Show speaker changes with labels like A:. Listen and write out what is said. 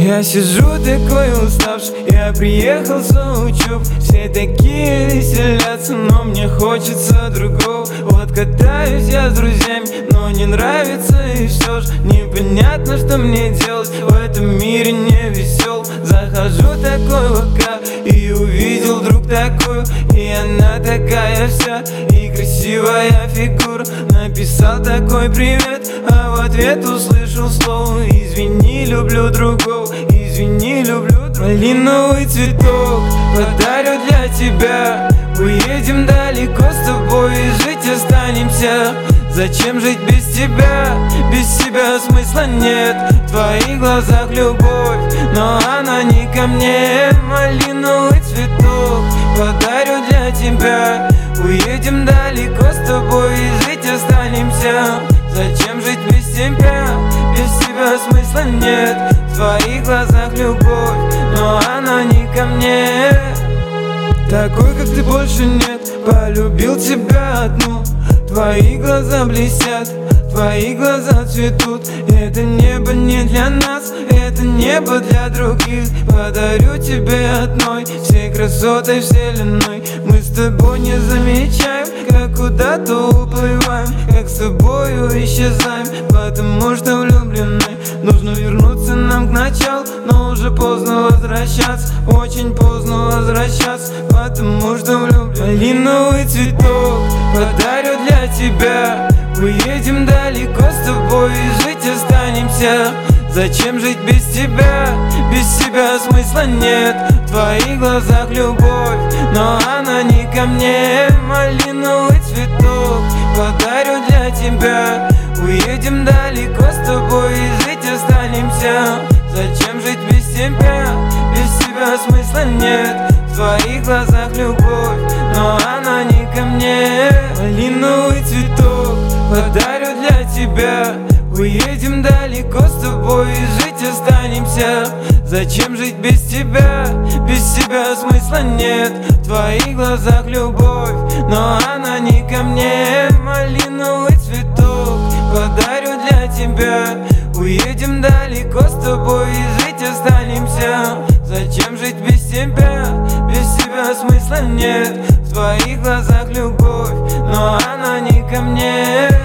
A: Я сижу такой уставший, я приехал с учеб. Все такие веселятся, но мне хочется другого. Вот катаюсь я с друзьями, но не нравится и все ж непонятно, что мне делать в этом мире не весел. Захожу такой в ВК и увидел вдруг такую, и она такая вся, и красивая фигура. Написал такой привет, а в ответ услышал слово: извини, люблю другого, извини, люблю другого. Малиновый цветок подарю для тебя. Уедем далеко с тобой и жить останемся. Зачем жить без тебя? Без тебя смысла нет. В твоих глазах любовь, но она не ко мне. Малиновый цветок подарю для тебя. Уедем далеко с тобой и жить останемся. Зачем жить без тебя? Без тебя смысла нет. В твоих глазах любовь, но она не ко мне. Такой, как ты, больше нет. Полюбил тебя одну. Твои глаза блестят, твои глаза цветут. Это небо не для нас, это небо для других. Подарю тебе одной всей красотой вселенной. Мы с тобой не замечаем, как куда-то уплываем, как с тобою исчезаем, потому что влюблены. Нужно вернуться нам к началу, но уже поздно возвращаться. Очень поздно возвращаться, потому что влюблены. Малиновый цветок подарю для тебя. Уедем далеко с тобой и жить останемся. Зачем жить без тебя? Без тебя смысла нет. В твоих глазах любовь, но она не ко мне. Малиновый цветок подарю для тебя. Уедем далеко с тобой и жить останемся. Зачем жить без тебя? Без тебя смысла нет. В твоих глазах любовь, но она не ко мне. Малиновый цветок подарю для тебя. Уедем далеко с тобой и жить останемся. Зачем жить без тебя? Без тебя смысла нет. В твоих глазах любовь, но она не ко мне. Малиновый цветок подарю для тебя. Уедем далеко с тобой и жить останемся. Зачем жить без тебя? Без тебя смысла нет. В твоих глазах любовь, но она не ко мне.